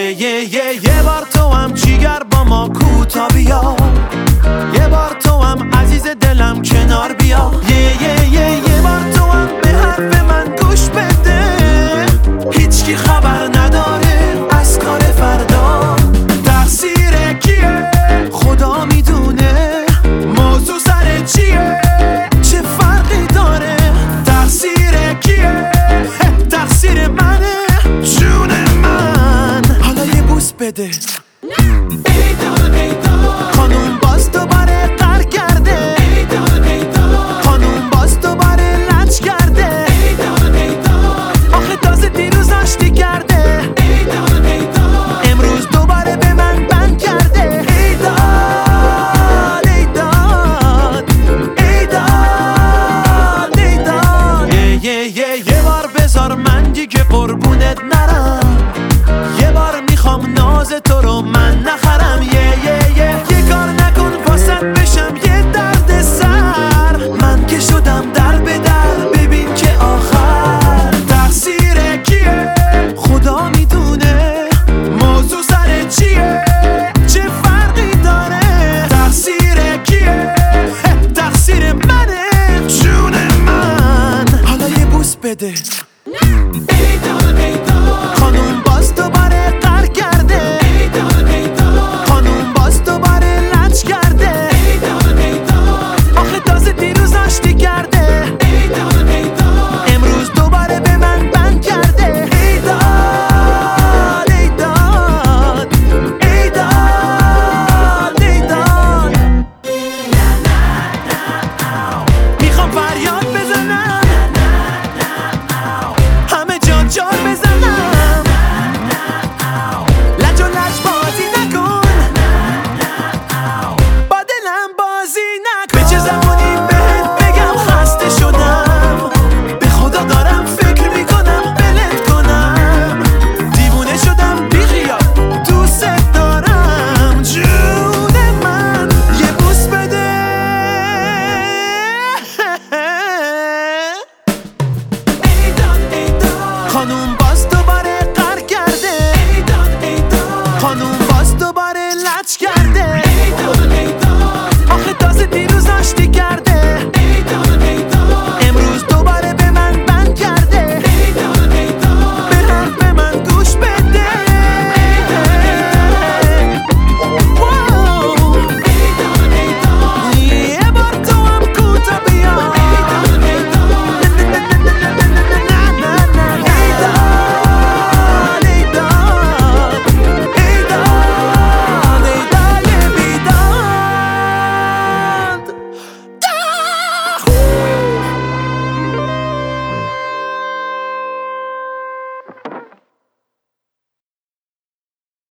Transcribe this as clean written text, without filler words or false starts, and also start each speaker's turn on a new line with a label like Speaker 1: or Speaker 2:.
Speaker 1: یه بار تو هم جیگر با ما کوتا بیا، یه بار تو هم عزیز دلم کنار بیا، یه بار تو هم به حرف من گوش بده. هیچکی خبر نداره از کار فردا، تقصیر کیه خدا میدونه، موضوع سر چیه چه فرقی داره، تقصیر کیه تقصیر منه جون من. حالا یه بوس بده.